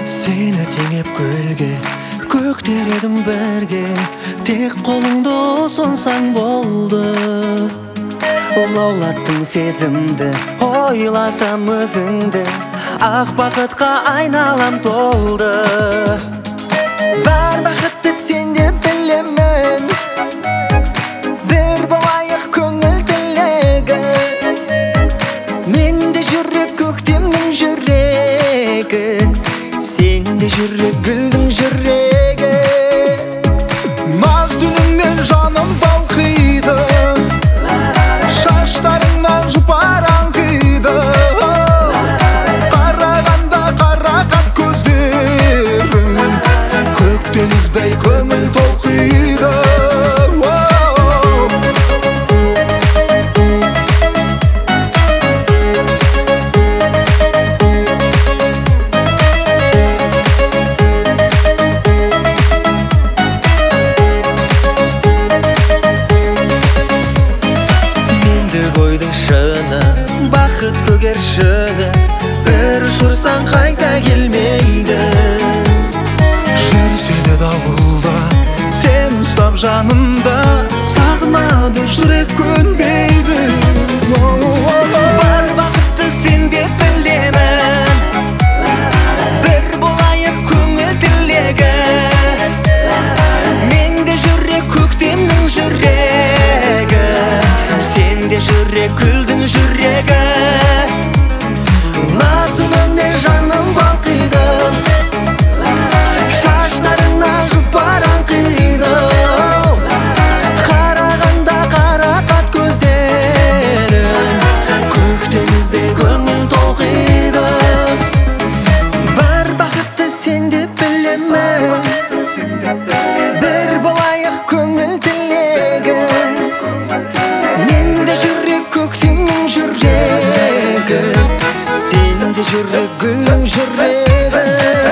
Seni tеңеп гүлге, көктередім бірге, тек қолыңды ұсынсаң болды. Лаулаттың сезімді, ойласам өзіңді, ақ бақытқа айналам толды. Бар бақытты сенде білемін, бір болайық көңіл тілегі. Менде жүрек көктемнің жүрегі, сенде жүрек гүлдің жүрегі. Маз дүніңнен жаным балқиды, шаштарыңнан жұпар аңқиды. Қарағанда қарақат көздерің, көк теңіздей көңіл толқиды. Бақыт көгершіні бір ұшырсаң қайта келмейді. Жүрсе де дауылда сен ұстап жанымда, сағынады жүрек көнбейді. Бар бақытты сенде білемін, бір болайық көңіл тілегі. Менде жүрек көктемнің жүрегі, сенде жүрек гүлдің жүрегі. Назлы жаным балқиды, шаштарыңа жұпар аңқиды. Қарағанда қарақат көздерің, көк теңіздей көңіл толқиды. Бір бақытты сенде білемін, бір болайық көңіл тілегі. Менде жүрек көктемнің жүрегі, сенде жүрек гүлдің жүрегі.